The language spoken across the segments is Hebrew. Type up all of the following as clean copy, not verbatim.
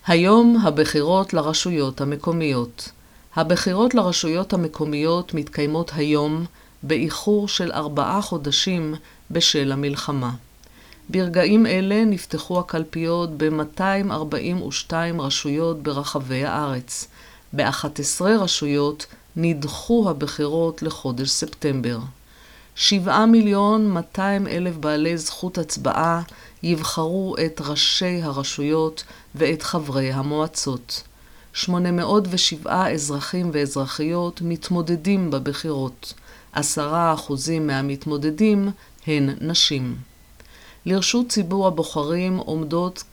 היום הבחירות לרשויות המקומיות. הבחירות לרשויות המקומיות מתקיימות היום באיחור של 4 חודשים בשל המלחמה. ברגעים אלה נפתחו הקלפיות ב-242 רשויות ברחבי הארץ. ב-11 רשויות נדחו הבחירות לחודש ספטמבר. 7,200,000 בעלי זכות הצבעה יבחרו את ראשי הרשויות ואת חברי המועצות. 807 אזרחים ואזרחיות מתמודדים בבחירות. 10% מהמתמודדים הן נשים. לרשות ציבור הבוחרים עומדות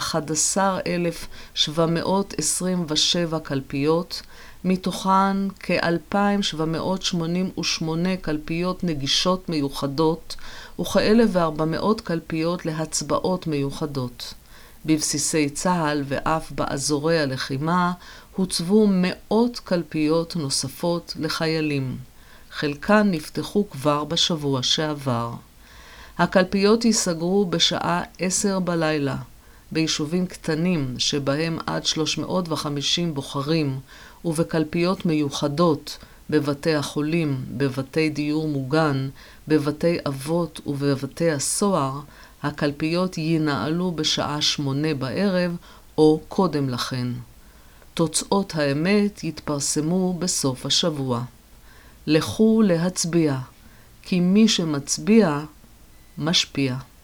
כ-11,727 קלפיות, מתוכן כ-2,788 קלפיות נגישות מיוחדות וכ-1,400 קלפיות להצבעות מיוחדות. בבסיסי צה"ל ואף באזורי הלחימה הוצבו מאות קלפיות נוספות לחיילים. חלקן נפתחו כבר בשבוע שעבר. הקלפיות ייסגרו בשעה 10 בלילה. ביישובים קטנים שבהם עד 350 בוחרים ובקלפיות מיוחדות בבתי החולים, בבתי דיור מוגן, בבתי אבות ובבתי הסוהר, הקלפיות ינעלו בשעה 8 בערב או קודם לכן. תוצאות האמת יתפרסמו בסוף השבוע. לכו להצביע, כי מי שמצביע משפיע.